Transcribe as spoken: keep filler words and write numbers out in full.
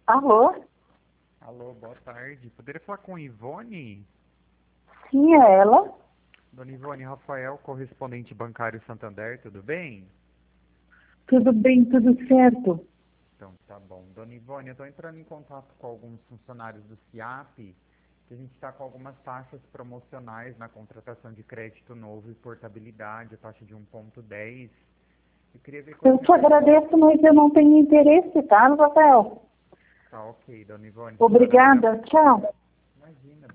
Alô? Alô, boa tarde. Poderia falar com Ivone? Sim, é ela. Dona Ivone, Rafael, correspondente bancário Santander, tudo bem? Tudo bem, tudo certo. Então, tá bom. Dona Ivone, eu estou entrando em contato com alguns funcionários do SIAP, que a gente está com algumas taxas promocionais na contratação de crédito novo e portabilidade, a taxa de um ponto dez. Eu queria ver com a Eu te senhora. agradeço, mas eu não tenho interesse, tá, Rafael? Tá ok, Dona Ivone. Se a senhora puder... Obrigada, tchau. Imagina.